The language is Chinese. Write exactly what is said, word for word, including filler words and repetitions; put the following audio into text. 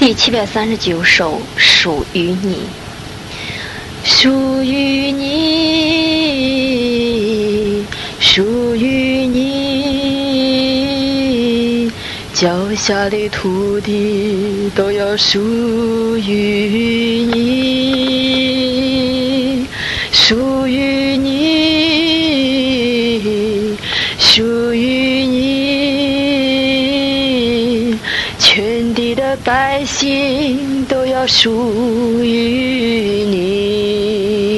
第七百三十九首，属于你。属于你，属于你，脚下的土地都要属于你，属于你，属于你，全地的百姓都要属于你。